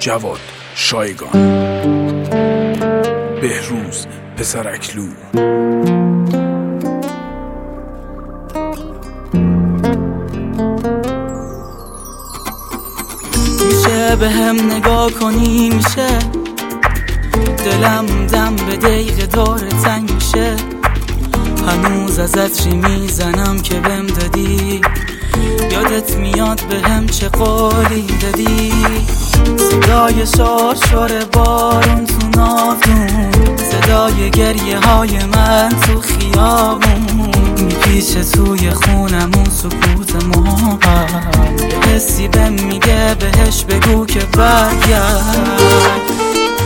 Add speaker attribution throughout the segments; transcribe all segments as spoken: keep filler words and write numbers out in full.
Speaker 1: جواد شایگان، بهروز پسرکلو.
Speaker 2: میشه به هم نگاه کنی، میشه دلم دم به دقیقه داره تنگ میشه. هنوز ازت ری میزنم که بهم دادی، یادت میاد به هم چه قولی دادی. صدای شرشر بارون تو ناودون، صدای گریه های من تو خیابون، میپیچه توی خونمون سکوت محبت. یه حسی بهم میگه بهش بگو که برگرد.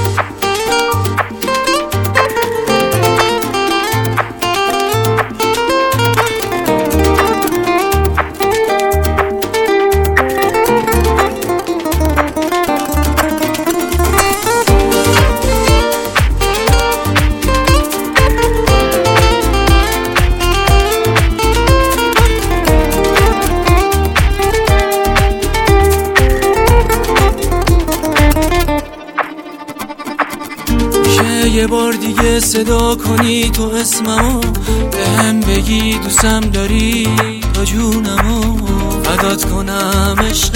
Speaker 2: یه بار دیگه صدا کنی تو اسممو، به هم بگی دوستم داری تا جونمو فدات کنم عشق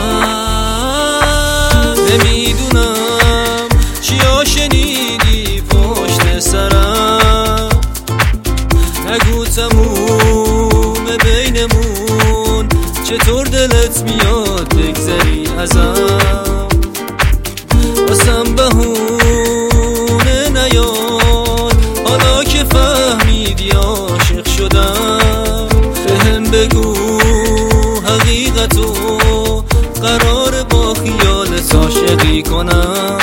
Speaker 2: من. نمیدونم چیا شنیدی پشت سرم، نگو تموم بینمون، چطور دلت میاد بگذری ازم. واسم بهونه نیاد حالا که فهمیدی عاشق شدم. بهم بگو حقیقتو، قرار با خیالت عاشقی کنم.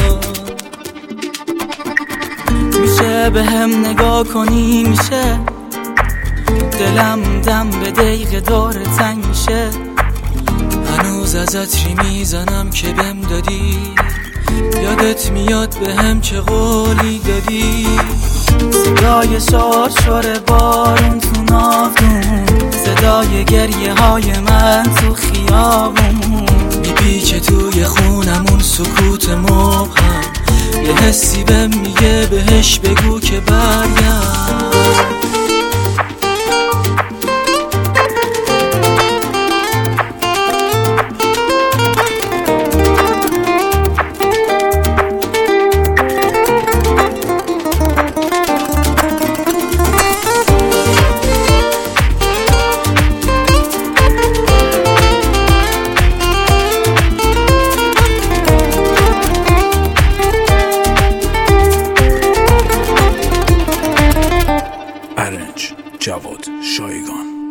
Speaker 2: میشه به هم نگاه کنی، میشه دلم دم به دقیقه داره تنگ میشه. هنوز ازت ری میزنم که بهم دادی، یادت میاد به هم چه قولی دادی. صدای شرشر بارون تو ناودون، صدای گریه های من تو خیابون، میپیچه توی خونمون سکوت مبهم. یه حسی بهم میگه بهش بگو که برگرد.
Speaker 1: جواد شایگان.